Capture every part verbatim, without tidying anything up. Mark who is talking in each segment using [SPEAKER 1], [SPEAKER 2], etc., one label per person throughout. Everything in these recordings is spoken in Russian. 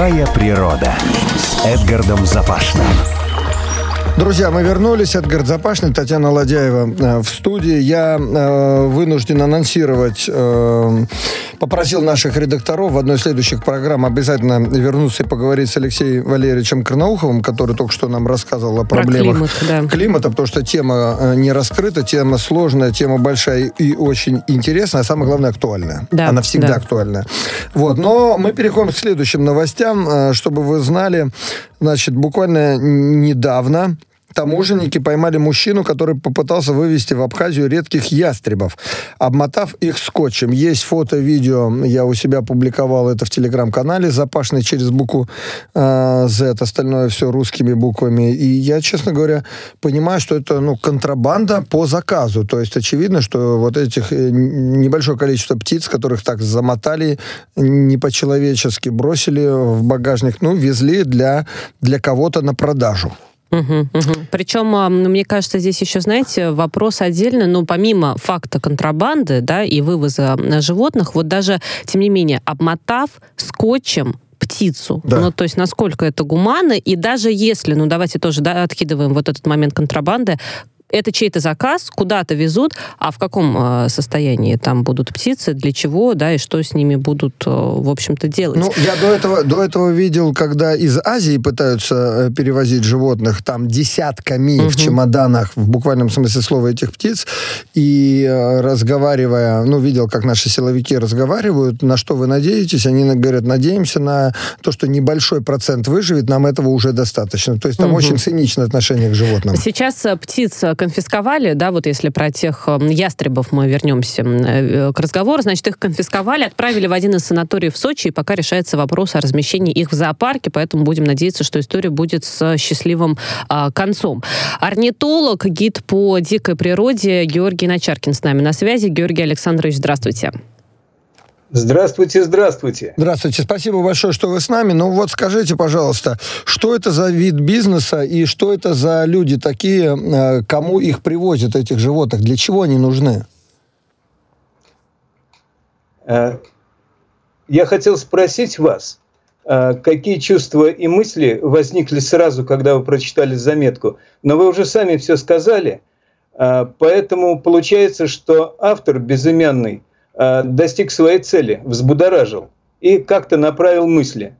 [SPEAKER 1] Живая природа с Эдгардом Запашным.
[SPEAKER 2] Друзья, мы вернулись. Эдгард Запашный, Татьяна Ладяева э, в студии. Я э, вынужден анонсировать, э, попросил наших редакторов в одной из следующих программ обязательно вернуться и поговорить с Алексеем Валерьевичем Карнауховым, который только что нам рассказывал о проблемах
[SPEAKER 3] климат, да.
[SPEAKER 2] климата, потому что тема э, не раскрыта, тема сложная, тема большая и очень интересная, а самое главное, актуальная.
[SPEAKER 3] Да,
[SPEAKER 2] Она всегда
[SPEAKER 3] да.
[SPEAKER 2] актуальна. Вот. Но мы переходим к следующим новостям, э, чтобы вы знали. Значит, буквально недавно таможенники поймали мужчину, который попытался вывезти в Абхазию редких ястребов, обмотав их скотчем. Есть фото, видео, я у себя публиковал это в телеграм-канале, Запашный через букву э, Z, остальное все русскими буквами. И я, честно говоря, понимаю, что это ну, контрабанда по заказу. То есть очевидно, что вот этих э, небольшое количество птиц, которых так замотали, не по-человечески бросили в багажник, ну, везли для, для кого-то на продажу.
[SPEAKER 3] Угу, угу. Причем, мне кажется, здесь еще, знаете, вопрос отдельно, но помимо факта контрабанды, да, и вывоза животных, вот даже, тем не менее, обмотав скотчем птицу.
[SPEAKER 2] Да.
[SPEAKER 3] Ну, то есть, насколько это гуманно, и даже если, ну, давайте тоже да, откидываем вот этот момент контрабанды, это чей-то заказ, куда-то везут, а в каком э, состоянии там будут птицы, для чего, да, и что с ними будут, э, в общем-то, делать.
[SPEAKER 2] Ну, я до этого, до этого видел, когда из Азии пытаются перевозить животных, там десятками угу. в чемоданах, в буквальном смысле слова, этих птиц, и э, разговаривая, ну, видел, как наши силовики разговаривают, на что вы надеетесь, они говорят, надеемся на то, что небольшой процент выживет, нам этого уже достаточно. То есть там угу. очень циничное отношение к животным.
[SPEAKER 3] Сейчас птиц конфисковали, да, вот если про тех ястребов мы вернемся к разговору, значит, их конфисковали, отправили в один из санаториев в Сочи, и пока решается вопрос о размещении их в зоопарке, поэтому будем надеяться, что история будет с счастливым а, концом. Орнитолог, гид по дикой природе Георгий Начаркин с нами на связи. Георгий Александрович, здравствуйте.
[SPEAKER 4] Здравствуйте, здравствуйте.
[SPEAKER 2] Здравствуйте, спасибо большое, что вы с нами. Ну вот скажите, пожалуйста, что это за вид бизнеса и что это за люди такие, кому их привозят, этих животных, для чего они нужны?
[SPEAKER 4] Я хотел спросить вас, какие чувства и мысли возникли сразу, когда вы прочитали заметку, но вы уже сами все сказали, поэтому получается, что автор безымянный достиг своей цели, взбудоражил и как-то направил мысли.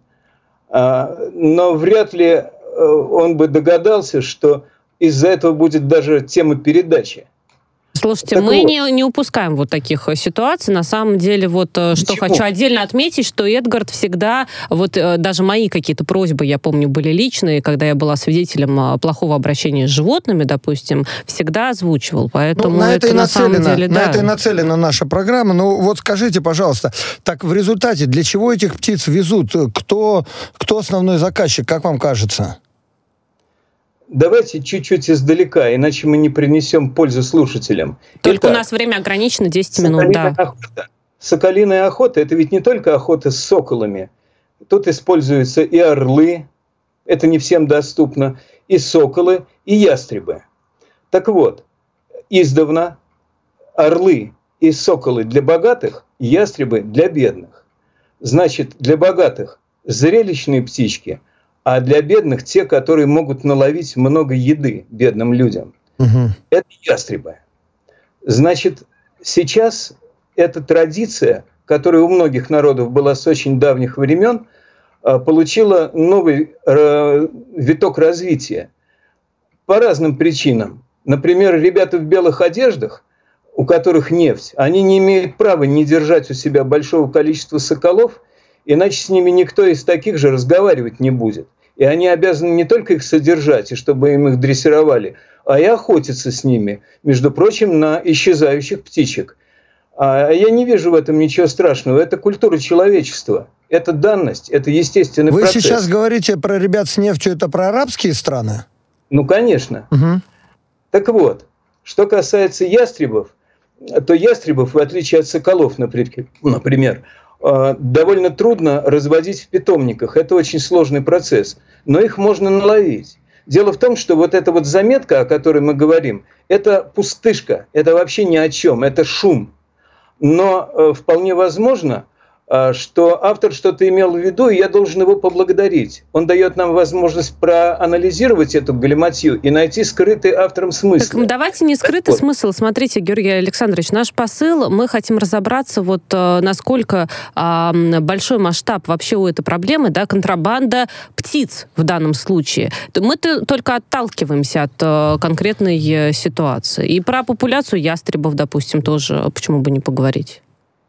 [SPEAKER 4] Но вряд ли он бы догадался, что из-за этого будет даже тема передачи.
[SPEAKER 3] Слушайте,
[SPEAKER 4] так
[SPEAKER 3] мы
[SPEAKER 4] вот.
[SPEAKER 3] не, не упускаем вот таких ситуаций. На самом деле, вот что
[SPEAKER 4] Ничего.
[SPEAKER 3] хочу отдельно отметить, что Эдгард всегда, вот даже мои какие-то просьбы, я помню, были личные, когда я была свидетелем плохого обращения с животными, допустим, всегда озвучивал. Поэтому
[SPEAKER 2] ну, на это,
[SPEAKER 3] это
[SPEAKER 2] и
[SPEAKER 3] на самом
[SPEAKER 2] нацелена,
[SPEAKER 3] деле,
[SPEAKER 2] на
[SPEAKER 3] да.
[SPEAKER 2] это и нацелена наша программа. Ну вот скажите, пожалуйста, так в результате для чего этих птиц везут? Кто, кто основной заказчик, как вам кажется?
[SPEAKER 4] Давайте чуть-чуть издалека, иначе мы не принесем пользу слушателям.
[SPEAKER 3] Только
[SPEAKER 4] Итак,
[SPEAKER 3] у нас время ограничено десять минут, да.
[SPEAKER 4] Охота. Соколиная охота – это ведь не только охота с соколами. Тут используются и орлы, это не всем доступно, и соколы, и ястребы. Так вот, издавна орлы и соколы для богатых, ястребы для бедных. Значит, для богатых зрелищные птички – а для бедных те, которые могут наловить много еды бедным людям. Угу. Это ястребы. Значит, сейчас эта традиция, которая у многих народов была с очень давних времен, получила новый виток развития по разным причинам. Например, ребята в белых одеждах, у которых нефть, они не имеют права не держать у себя большого количества соколов, иначе с ними никто из таких же разговаривать не будет. И они обязаны не только их содержать, и чтобы им их дрессировали, а и охотиться с ними, между прочим, на исчезающих птичек. А я не вижу в этом ничего страшного. Это культура человечества. Это данность, это естественный
[SPEAKER 2] Вы
[SPEAKER 4] процесс.
[SPEAKER 2] Вы сейчас говорите про ребят с нефтью, это про арабские страны?
[SPEAKER 4] Ну, конечно.
[SPEAKER 2] Угу.
[SPEAKER 4] Так вот, что касается ястребов, то ястребов, в отличие от соколов, например, довольно трудно разводить в питомниках. Это очень сложный процесс. Но их можно наловить. Дело в том, что вот эта вот заметка, о которой мы говорим, это пустышка. Это вообще ни о чем. Это шум. Но вполне возможно, что автор что-то имел в виду, и я должен его поблагодарить. Он дает нам возможность проанализировать эту галиматью и найти скрытый автором смысл.
[SPEAKER 3] Так давайте не скрытый смысл. Смотрите, Георгий Александрович, наш посыл, мы хотим разобраться, вот насколько а, большой масштаб вообще у этой проблемы, да, контрабанда птиц в данном случае. Мы-то только отталкиваемся от а, конкретной ситуации. И про популяцию ястребов, допустим, тоже почему бы не поговорить?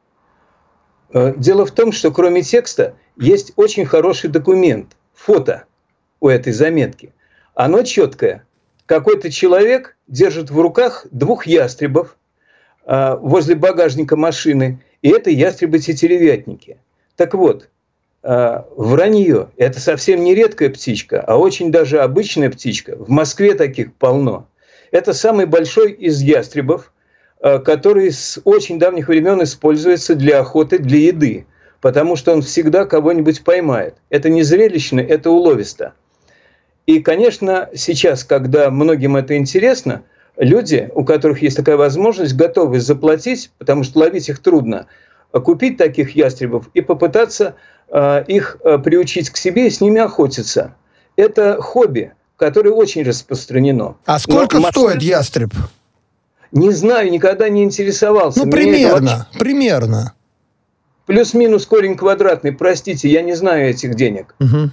[SPEAKER 4] Дело в том, что кроме текста есть очень хороший документ, фото у этой заметки. Оно четкое. Какой-то человек держит в руках двух ястребов э, возле багажника машины, и это ястребы-тетеревятники. Так вот, э, вранье – это совсем не редкая птичка, а очень даже обычная птичка. В Москве таких полно. Это самый большой из ястребов, который с очень давних времен используется для охоты, для еды, потому что он всегда кого-нибудь поймает. Это не зрелищно, это уловисто. И, конечно, сейчас, когда многим это интересно, люди, у которых есть такая возможность, готовы заплатить, потому что ловить их трудно, купить таких ястребов и попытаться э, их э, приучить к себе и с ними охотиться. Это хобби, которое очень распространено.
[SPEAKER 2] А сколько
[SPEAKER 4] Но
[SPEAKER 2] стоит
[SPEAKER 4] Москве...
[SPEAKER 2] ястреб?
[SPEAKER 4] Не знаю, никогда не интересовался.
[SPEAKER 2] Ну, примерно,
[SPEAKER 4] вообще...
[SPEAKER 2] примерно.
[SPEAKER 4] Плюс-минус корень квадратный, простите, я не знаю этих денег.
[SPEAKER 2] Угу.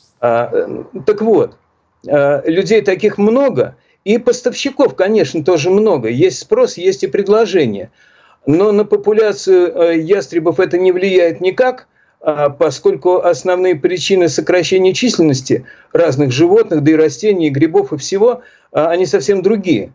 [SPEAKER 4] А, так вот, а, людей таких много, и поставщиков, конечно, тоже много. Есть спрос, есть и предложение. Но на популяцию ястребов это не влияет никак, поскольку основные причины сокращения численности разных животных, да и растений, и грибов, и всего, они совсем другие.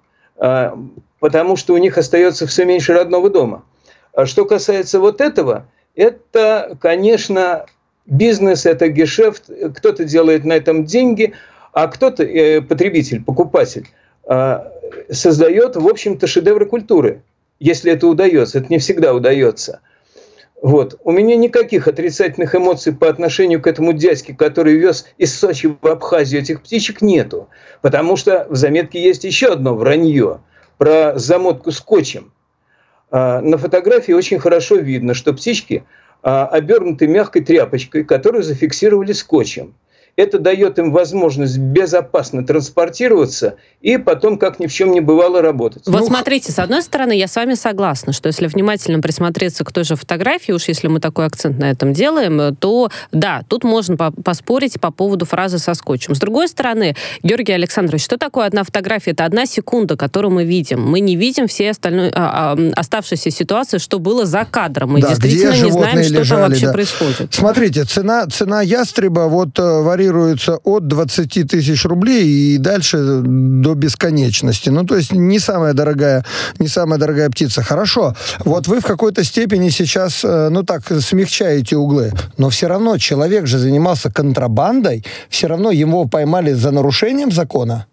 [SPEAKER 4] Потому что у них остается все меньше родного дома. А что касается вот этого, это, конечно, бизнес, это гешефт, кто-то делает на этом деньги, а кто-то, э, потребитель, покупатель, э, создает, в общем-то, шедевры культуры, если это удается. Это не всегда удается. Вот. У меня никаких отрицательных эмоций по отношению к этому дядьке, который вез из Сочи в Абхазию этих птичек, нету. Потому что в заметке есть еще одно вранье про замотку скотчем. На фотографии очень хорошо видно, что птички обернуты мягкой тряпочкой, которую зафиксировали скотчем. Это дает им возможность безопасно транспортироваться и потом, как ни в чем не бывало, работать.
[SPEAKER 3] Вот
[SPEAKER 4] ну,
[SPEAKER 3] смотрите, с одной стороны, я с вами согласна, что если внимательно присмотреться к той же фотографии, уж если мы такой акцент на этом делаем, то да, тут можно поспорить по поводу фразы со скотчем. С другой стороны, Георгий Александрович, что такое одна фотография? Это одна секунда, которую мы видим. Мы не видим все остальные, а, а, оставшиеся ситуации, что было за кадром. Мы да, действительно не знаем, что лежали, там вообще да. происходит.
[SPEAKER 2] Смотрите, цена, цена ястреба вот варьируется от двадцати тысяч рублей и дальше до бесконечности. Ну, то есть не самая дорогая, не самая дорогая птица. Хорошо, вот вы в какой-то степени сейчас, ну так, смягчаете углы, но все равно человек же занимался контрабандой, все равно его поймали за нарушением закона.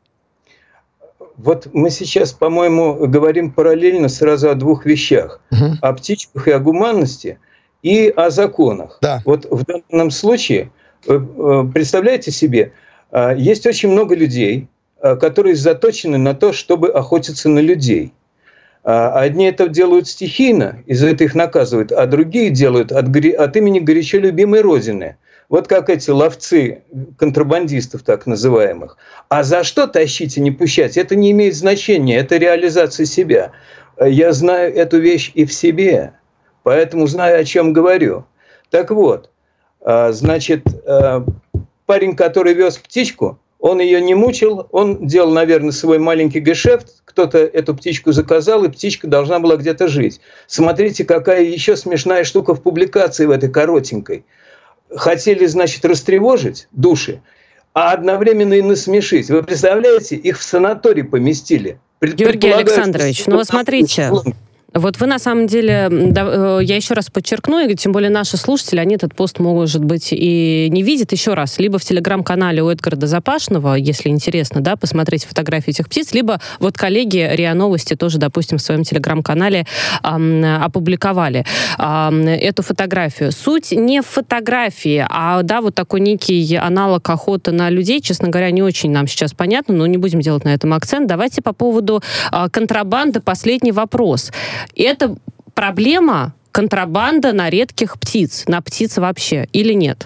[SPEAKER 4] Вот мы сейчас, по-моему, говорим параллельно сразу о двух вещах. Угу. О птичках и о гуманности, и о законах.
[SPEAKER 2] Да.
[SPEAKER 4] Вот в данном случае... Представляете себе, есть очень много людей, которые заточены на то, чтобы охотиться на людей. Одни это делают стихийно, и за это их наказывают, а другие делают от, от имени горячо любимой Родины. Вот как эти ловцы контрабандистов так называемых. А за что тащить и не пущать? Это не имеет значения, это реализация себя. Я знаю эту вещь и в себе, поэтому знаю, о чем говорю. Так вот, значит, парень, который вез птичку, он ее не мучил, он делал, наверное, свой маленький гешефт, кто-то эту птичку заказал, и птичка должна была где-то жить. Смотрите, какая еще смешная штука в публикации в этой коротенькой. Хотели, значит, растревожить души, а одновременно и насмешить. Вы представляете, их в санаторий поместили.
[SPEAKER 3] Георгий Александрович, ну вы смотрите... Вот вы, на самом деле, да, я еще раз подчеркну, и тем более наши слушатели, они этот пост, может быть, и не видят еще раз. Либо в телеграм-канале у Эдгарда Запашного, если интересно, да, посмотреть фотографии этих птиц, либо вот коллеги РИА Новости тоже, допустим, в своем телеграм-канале эм, опубликовали эм, эту фотографию. Суть не в фотографии, а, да, вот такой некий аналог охоты на людей, честно говоря, не очень нам сейчас понятно, но не будем делать на этом акцент. Давайте по поводу э, контрабанды последний вопрос. Это проблема, контрабанда на редких птиц, на птиц вообще, или нет?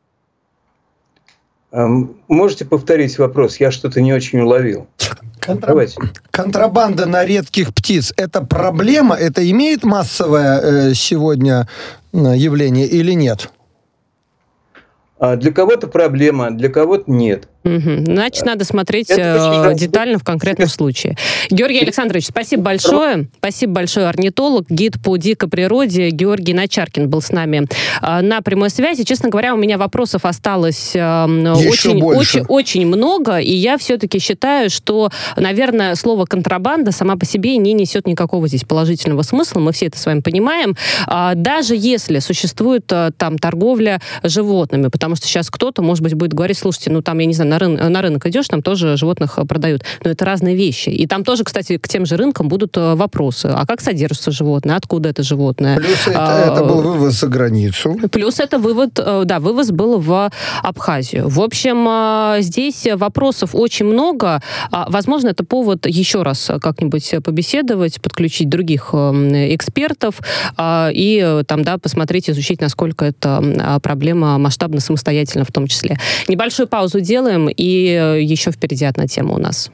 [SPEAKER 4] Можете повторить вопрос? Я что-то не очень уловил.
[SPEAKER 2] Контра... Контрабанда на редких птиц – это проблема? Это имеет массовое э, сегодня явление или нет?
[SPEAKER 4] Для кого-то проблема, для кого-то нет.
[SPEAKER 3] Угу. Значит, надо смотреть э, детально в конкретном случае. Георгий Александрович, спасибо большое. Спасибо большое. Орнитолог, гид по дикой природе Георгий Начаркин был с нами э, на прямой связи. Честно говоря, у меня вопросов осталось э, очень, очень, очень много, и я все-таки считаю, что, наверное, слово «контрабанда» сама по себе не несет никакого здесь положительного смысла. Мы все это с вами понимаем. Э, даже если существует э, там торговля животными, потому что сейчас кто-то, может быть, будет говорить, слушайте, ну там, я не знаю, на, рын- на рынок идешь, там тоже животных продают. Но это разные вещи. И там тоже, кстати, к тем же рынкам будут вопросы. А как содержится животное? Откуда это животное?
[SPEAKER 2] Плюс это, а, это был вывоз за границу.
[SPEAKER 3] Плюс это вывод, да, вывоз был в Абхазию. В общем, здесь вопросов очень много. Возможно, это повод еще раз как-нибудь побеседовать, подключить других экспертов и там, да, посмотреть, изучить, насколько эта проблема масштабна самостоятельно в том числе. Небольшую паузу делаем, и еще впереди одна тема у нас.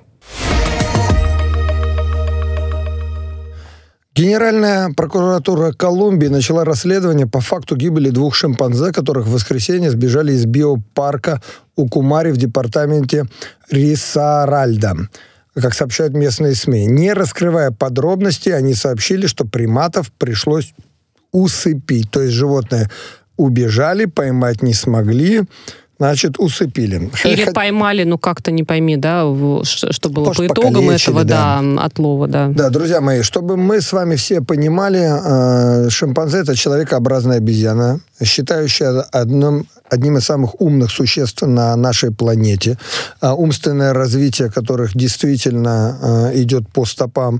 [SPEAKER 2] Генеральная прокуратура Колумбии начала расследование по факту гибели двух шимпанзе, которых в воскресенье сбежали из биопарка Укумари в департаменте Рисаральда. Как сообщают местные СМИ. Не раскрывая подробности, они сообщили, что приматов пришлось усыпить. То есть животные убежали, поймать не смогли, значит, усыпили.
[SPEAKER 3] Или Х... поймали, ну как-то не пойми, да, что было
[SPEAKER 2] Может,
[SPEAKER 3] по итогам этого,
[SPEAKER 2] да.
[SPEAKER 3] да, отлова, да.
[SPEAKER 2] Да, друзья мои, чтобы мы с вами все понимали, шимпанзе – это человекообразная обезьяна, считающая одним, одним из самых умных существ на нашей планете, умственное развитие которых действительно идет по стопам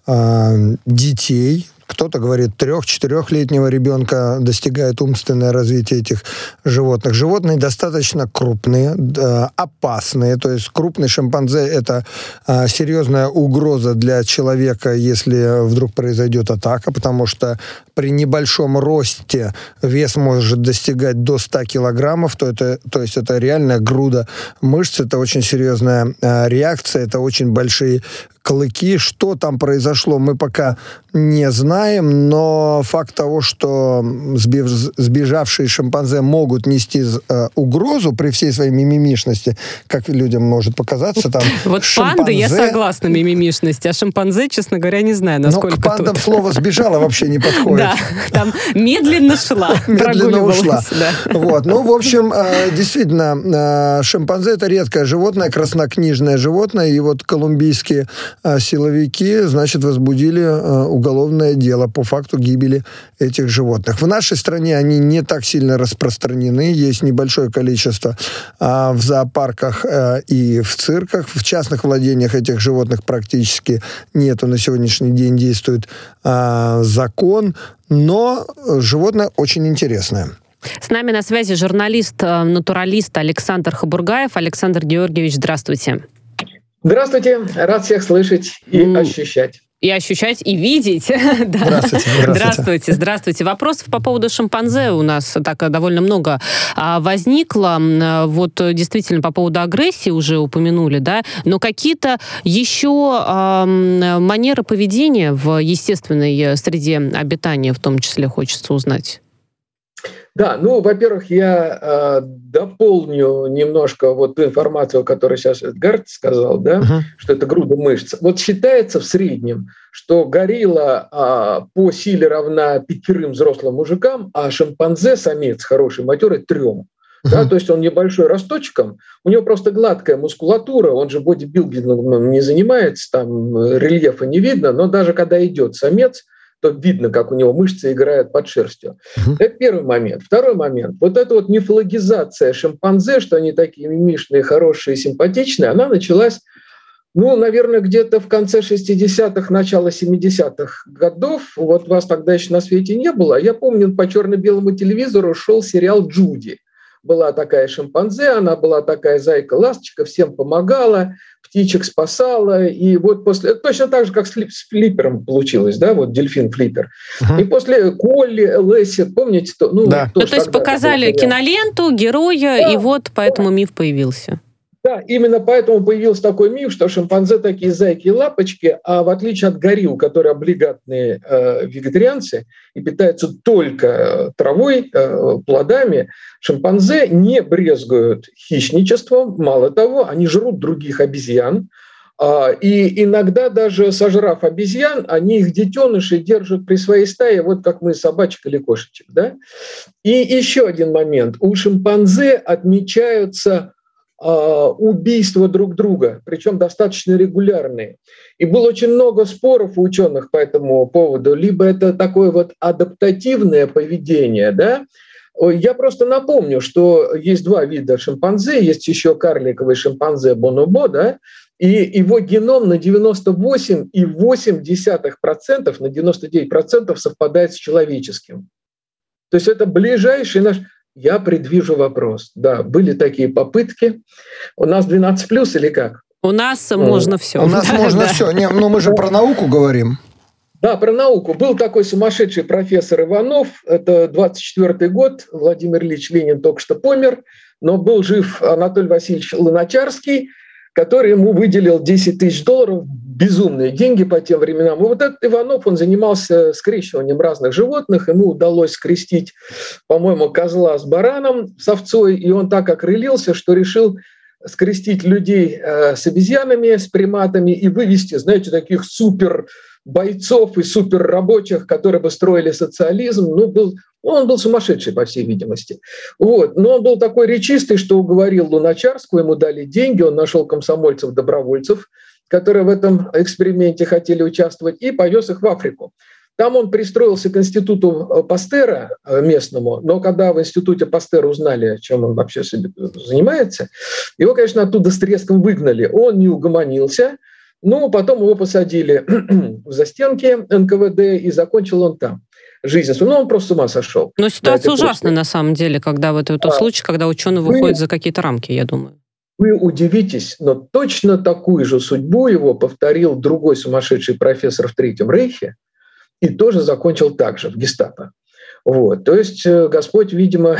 [SPEAKER 2] детей. Кто-то говорит, трех-четырехлетнего ребенка достигает умственное развитие этих животных. Животные достаточно крупные, опасные. То есть крупный шимпанзе – это серьезная угроза для человека, если вдруг произойдет атака, потому что при небольшом росте вес может достигать до ста килограммов, то, это, то есть это реальная груда мышц, это очень серьезная реакция, это очень большие клыки. Что там произошло, мы пока не знаем, но факт того, что сбежавшие шимпанзе могут нести э, угрозу при всей своей мимимишности, как людям может показаться, там
[SPEAKER 3] вот
[SPEAKER 2] шимпанзе...
[SPEAKER 3] панды, я согласна, мимимишность, а шимпанзе, честно говоря, не знаю, насколько...
[SPEAKER 2] Но к пандам тут... слово «сбежала» вообще не подходит.
[SPEAKER 3] Да, там медленно шла,
[SPEAKER 2] медленно ушла.
[SPEAKER 3] Да.
[SPEAKER 2] Вот. Ну, в общем, действительно, шимпанзе – это редкое животное, краснокнижное животное, и вот колумбийские силовики, значит, возбудили уголовное дело по факту гибели этих животных. В нашей стране они не так сильно распространены, есть небольшое количество в зоопарках и в цирках, в частных владениях этих животных практически нету. На сегодняшний день действует закон, но животное очень интересное.
[SPEAKER 3] С нами на связи журналист-натуралист Александр Хабургаев. Александр Георгиевич, здравствуйте.
[SPEAKER 5] Здравствуйте, рад всех слышать и mm. ощущать.
[SPEAKER 3] И ощущать, и видеть.
[SPEAKER 2] Здравствуйте, здравствуйте.
[SPEAKER 3] Здравствуйте, здравствуйте. Вопросов по поводу шимпанзе у нас так довольно много возникло. Вот действительно по поводу агрессии уже упомянули, да, но какие-то еще э, манеры поведения в естественной среде обитания в том числе хочется узнать.
[SPEAKER 5] Да, ну, во-первых, я э, дополню немножко вот ту информацию, которую сейчас Эдгард сказал, да, uh-huh. что это груда мышц. Вот считается в среднем, что горилла э, по силе равна пятерым взрослым мужикам, а шимпанзе, самец хороший, матерый, трем. Uh-huh. Да, то есть он небольшой росточком, у него просто гладкая мускулатура, он же бодибилдингом не занимается, там рельефа не видно, но даже когда идет самец, то видно, как у него мышцы играют под шерстью. Uh-huh. Это первый момент. Второй момент. Вот эта вот мифологизация шимпанзе, что они такие мимишные, хорошие, симпатичные, она началась, ну, наверное, где-то в конце шестидесятых, начало семидесятых годов. Вот вас тогда еще на свете не было. Я помню, по черно-белому телевизору шел сериал «Джуди». была такая шимпанзе, она была такая зайка-ласточка, всем помогала, птичек спасала, и вот после... Точно так же, как с, флип, с флиппером получилось, да, вот дельфин-флиппер. Uh-huh. И после Колли, Лесси, помните? То, ну,
[SPEAKER 3] да. Ну, то есть показали киноленту, героя, да, и вот поэтому да. миф появился.
[SPEAKER 5] Да, именно поэтому появился такой миф, что шимпанзе такие зайки и лапочки, а в отличие от горилл, которые облигатные э, вегетарианцы и питаются только травой, э, плодами, шимпанзе не брезгуют хищничеством, мало того, они жрут других обезьян, э, и иногда даже сожрав обезьян, они их детенышей держат при своей стае, вот как мы собачек или кошечек. Да? И еще один момент. У шимпанзе отмечаются убийства друг друга, причем достаточно регулярные. И было очень много споров у ученых по этому поводу. Либо это такое вот адаптативное поведение, да? Я просто напомню, что есть два вида шимпанзе, есть еще карликовый шимпанзе бонобо, да? И его геном на девяносто восемь и восемь десятых процента, на девяносто девять процентов совпадает с человеческим. То есть это ближайший наш... Я предвижу вопрос. Да, были такие попытки. У нас двенадцать плюс или как?
[SPEAKER 3] У нас ну, можно все.
[SPEAKER 2] У нас да, можно да. все. Не, ну, мы же про науку говорим.
[SPEAKER 5] Да, про науку. Был такой сумасшедший профессор Иванов. Это двадцать четвёртый год. Владимир Ильич Ленин только что помер. Но был жив Анатолий Васильевич Луначарский, который ему выделил десять тысяч долларов. Безумные деньги по тем временам. И вот этот Иванов, он занимался скрещиванием разных животных. Ему удалось скрестить, по-моему, козла с бараном, с овцой. И он так окрылился, что решил скрестить людей э, с обезьянами, с приматами и вывести, знаете, таких супер бойцов и супер рабочих, которые бы строили социализм. Ну, был, ну, он был сумасшедший, по всей видимости. Вот. Но он был такой речистый, что уговорил Луначарского, ему дали деньги, он нашел комсомольцев-добровольцев, которые в этом эксперименте хотели участвовать, и повез их в Африку. Там он пристроился к институту Пастера местному, но когда в институте Пастера узнали, чем он вообще себе занимается, его, конечно, оттуда с треском выгнали. Он не угомонился, но потом его посадили в застенки эн ка вэ дэ, и закончил он там жизнь. Ну, он просто с ума сошел.
[SPEAKER 3] Но ситуация ужасная, на самом деле, когда вот этот а, случай, когда ученый вы... выходит за какие-то рамки, я думаю.
[SPEAKER 5] Вы удивитесь, но точно такую же судьбу его повторил другой сумасшедший профессор в Третьем Рейхе и тоже закончил так же в гестапо. Вот. То есть Господь, видимо,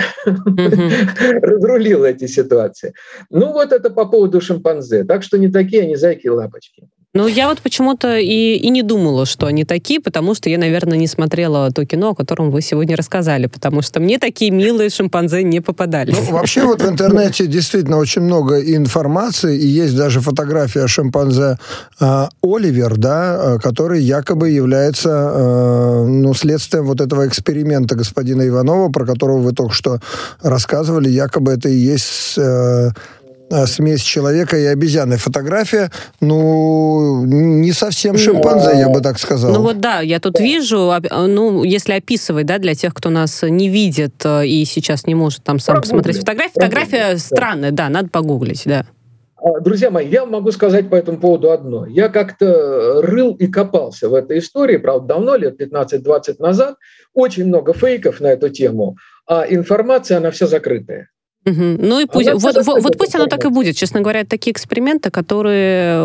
[SPEAKER 5] mm-hmm. разрулил эти ситуации. Ну вот это по поводу шимпанзе. Так что не такие они зайки и лапочки.
[SPEAKER 3] Ну, я вот почему-то и, и не думала, что они такие, потому что я, наверное, не смотрела то кино, о котором вы сегодня рассказали, потому что мне такие милые шимпанзе не попадались.
[SPEAKER 2] Ну, вообще вот в интернете действительно очень много информации, и есть даже фотография шимпанзе э, Оливер, да, который якобы является э, ну, следствием вот этого эксперимента господина Иванова, про которого вы только что рассказывали, якобы это и есть... Э, смесь человека и обезьяны. Фотография, ну, не совсем шимпанзе, я бы так сказал.
[SPEAKER 3] Ну вот да, я тут вижу, ну, если описывать, да, для тех, кто нас не видит и сейчас не может там сам посмотреть фотографию, фотография странная, да, надо погуглить, да.
[SPEAKER 5] Друзья мои, я могу сказать по этому поводу одно. Я как-то рыл и копался в этой истории, правда, давно, лет пятнадцать-двадцать назад. Очень много фейков на эту тему, а информация, она вся закрытая.
[SPEAKER 3] Угу. Ну и пусть, вот, вот, вот пусть оно так и будет. Честно говоря, это такие эксперименты, которые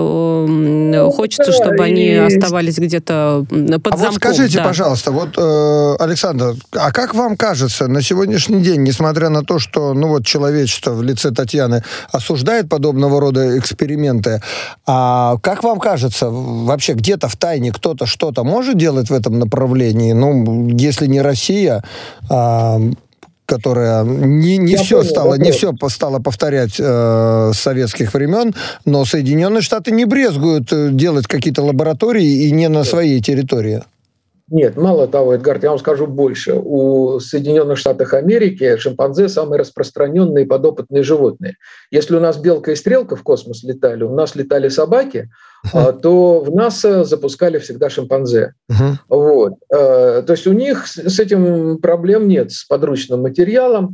[SPEAKER 3] э, хочется, да, чтобы и... они оставались где-то под
[SPEAKER 2] а
[SPEAKER 3] замком.
[SPEAKER 2] Вот скажите,
[SPEAKER 3] да.
[SPEAKER 2] пожалуйста, вот, э, Александр, а как вам кажется, на сегодняшний день, несмотря на то, что ну вот человечество в лице Татьяны осуждает подобного рода эксперименты, а как вам кажется, вообще где-то в тайне кто-то что-то может делать в этом направлении? Ну, если не Россия, а... которая не, не, все, понял, стало, не все стало повторять э, с советских времен, но Соединенные Штаты не брезгуют делать какие-то лаборатории и не на своей территории.
[SPEAKER 5] Нет, мало того, Эдгард, я вам скажу больше. У Соединенных Штатов Америки шимпанзе самые распространенные подопытные животные. Если у нас белка и стрелка в космос летали, у нас летали собаки, uh-huh. то в НАСА запускали всегда шимпанзе. Uh-huh. Вот. То есть у них с этим проблем нет, с подручным материалом.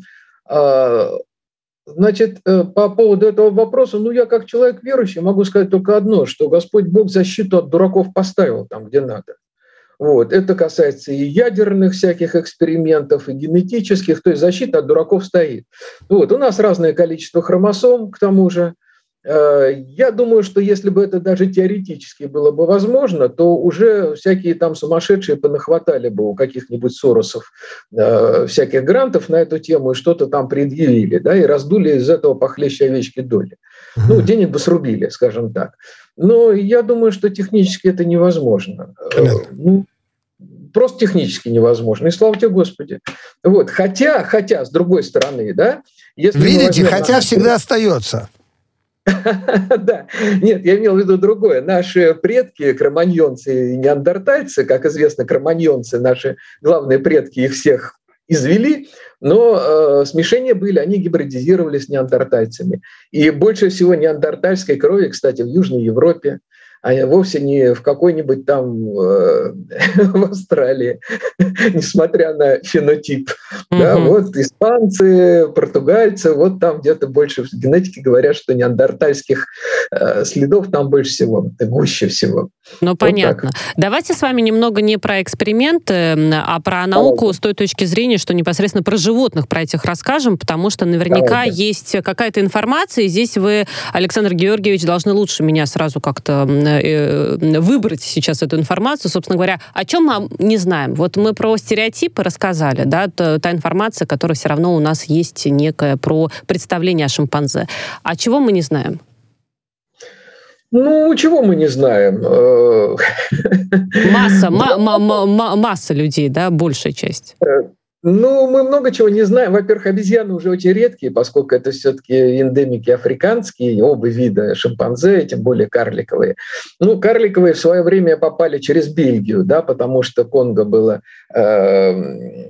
[SPEAKER 5] Значит, по поводу этого вопроса, ну, я как человек верующий могу сказать только одно, что Господь Бог защиту от дураков поставил там, где надо. Вот. Это касается и ядерных всяких экспериментов, и генетических, то есть защита от дураков стоит. Вот. У нас разное количество хромосом, к тому же. Я думаю, что если бы это даже теоретически было бы возможно, то уже всякие там сумасшедшие понахватали бы у каких-нибудь Соросов э, всяких грантов на эту тему и что-то там предъявили, да, и раздули из этого похлеще овечки доли. Ну, денег бы срубили, скажем так. Но я думаю, что технически это невозможно. Ну, просто технически невозможно. И слава тебе, Господи. Вот. Хотя, хотя, с другой стороны, да, если
[SPEAKER 2] видите,
[SPEAKER 5] возьмем...
[SPEAKER 2] хотя всегда остается.
[SPEAKER 5] Да, нет, я имел в виду другое. Наши предки, кроманьонцы и неандертальцы, как известно, кроманьонцы, наши главные предки, их всех извели, но э, смешения были, они гибридизировались с неандертальцами. И больше всего неандертальской крови, кстати, в Южной Европе, а вовсе не в какой-нибудь там э, в Австралии, несмотря на фенотип. Mm-hmm. Да, вот испанцы, португальцы, вот там где-то больше в генетике говорят, что неандертальских э, следов там больше всего, гуще всего.
[SPEAKER 3] Ну,
[SPEAKER 5] вот
[SPEAKER 3] понятно.
[SPEAKER 5] Так.
[SPEAKER 3] Давайте с вами немного не про эксперименты, а про науку с той точки зрения, что непосредственно про животных, про этих расскажем, потому что наверняка
[SPEAKER 5] Давайте.
[SPEAKER 3] Есть какая-то информация, и здесь вы, Александр Георгиевич, должны лучше меня сразу как-то выбрать сейчас эту информацию, собственно говоря, о чем мы не знаем. Вот мы про стереотипы рассказали, да, та, та информация, которая все равно у нас есть некая про представление о шимпанзе. А чего мы не знаем?
[SPEAKER 5] Ну, чего мы не знаем?
[SPEAKER 3] Масса, ма- ма- ма- масса людей, да, большая часть.
[SPEAKER 5] Ну, мы много чего не знаем. Во-первых, обезьяны уже очень редкие, поскольку это все-таки эндемики африканские, оба вида шимпанзе, тем более карликовые. Ну, карликовые в свое время попали через Бельгию, да, потому что Конго было э,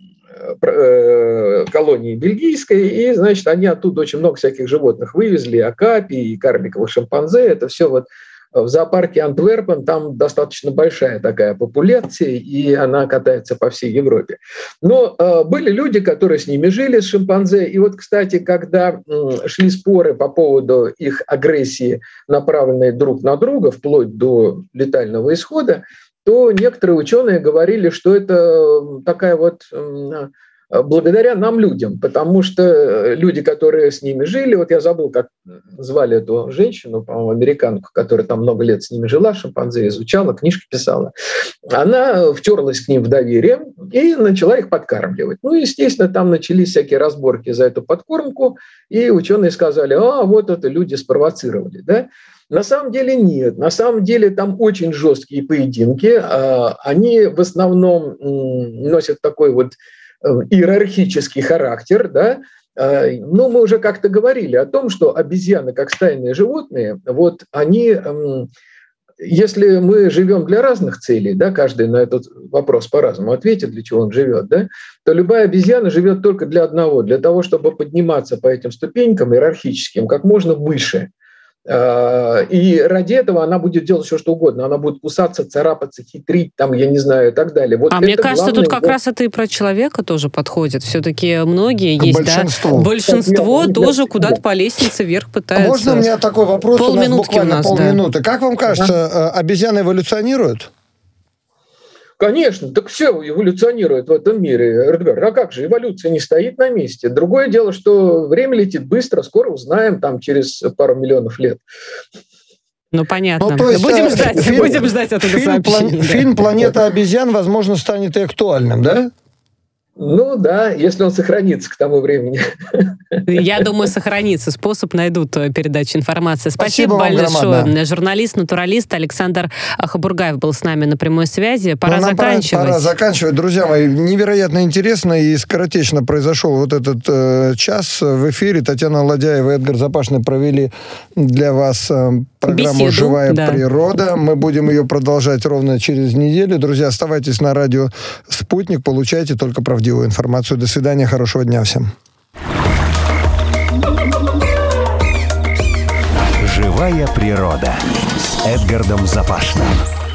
[SPEAKER 5] э, колонией бельгийской, и, значит, они оттуда очень много всяких животных вывезли, акапий, и карликовых шимпанзе. Это все вот в зоопарке Антверпен, там достаточно большая такая популяция, и она катается по всей Европе. Но э, были люди, которые с ними жили, с шимпанзе. И вот, кстати, когда э, шли споры по поводу их агрессии, направленной друг на друга, вплоть до летального исхода, то некоторые ученые говорили, что это такая вот... Э, благодаря нам, людям, потому что люди, которые с ними жили, вот я забыл, как звали эту женщину, по-моему, американку, которая там много лет с ними жила, шимпанзе изучала, книжки писала, она втерлась к ним в доверие и начала их подкармливать. Ну, естественно, там начались всякие разборки за эту подкормку, и ученые сказали, а, вот это люди спровоцировали, да? На самом деле нет. На самом деле там очень жесткие поединки. Они в основном носят такой вот иерархический характер, да, но мы уже как-то говорили о том, что обезьяны, как стайные животные, вот они, если мы живем для разных целей, да, каждый на этот вопрос по-разному ответит, для чего он живет, да, то любая обезьяна живет только для одного, для того, чтобы подниматься по этим ступенькам иерархическим как можно выше. И ради этого она будет делать все, что угодно. Она будет кусаться, царапаться, хитрить, там, я не знаю, и так далее. Вот
[SPEAKER 3] а мне кажется, тут как
[SPEAKER 5] вот...
[SPEAKER 3] раз это и про человека тоже подходит. Все-таки многие есть,
[SPEAKER 2] большинство.
[SPEAKER 3] да? Большинство
[SPEAKER 5] я,
[SPEAKER 3] тоже
[SPEAKER 5] я,
[SPEAKER 3] куда-то
[SPEAKER 5] да.
[SPEAKER 3] по лестнице вверх пытаются.
[SPEAKER 2] Можно у меня такой вопрос?
[SPEAKER 3] Полминутки
[SPEAKER 2] у нас буквально
[SPEAKER 3] у нас,
[SPEAKER 2] полминуты.
[SPEAKER 3] да.
[SPEAKER 2] Как вам кажется, да. обезьяны эволюционируют?
[SPEAKER 5] Конечно, так все эволюционирует в этом мире. Эдгар, а как же, эволюция не стоит на месте. Другое дело, что время летит быстро, скоро узнаем, там, через пару миллионов лет.
[SPEAKER 3] Ну, понятно.
[SPEAKER 2] Ну, то есть,
[SPEAKER 3] будем ждать,
[SPEAKER 2] фильм,
[SPEAKER 3] будем ждать этого
[SPEAKER 2] фильм,
[SPEAKER 3] сообщения.
[SPEAKER 2] План,
[SPEAKER 3] да.
[SPEAKER 2] фильм «Планета обезьян», возможно, станет и актуальным, да?
[SPEAKER 5] Ну да, если он сохранится к тому времени.
[SPEAKER 3] Я думаю, сохранится. Способ найдут передачи информации. Спасибо, Спасибо большое. Громадно. Журналист, натуралист Александр Хабургаев был с нами на прямой связи. Пора
[SPEAKER 2] ну,
[SPEAKER 3] заканчивать.
[SPEAKER 2] Пора, пора заканчивать. Друзья мои, невероятно интересно и скоротечно произошел вот этот э, час в эфире. Татьяна Ладяева и Эдгар Запашный провели для вас э, программу Беседу, «Живая да. природа». Мы будем ее продолжать ровно через неделю. Друзья, оставайтесь на радио «Спутник», получайте только правдивую информацию. До свидания, хорошего дня всем.
[SPEAKER 1] «Живая природа» с Эдгардом Запашным.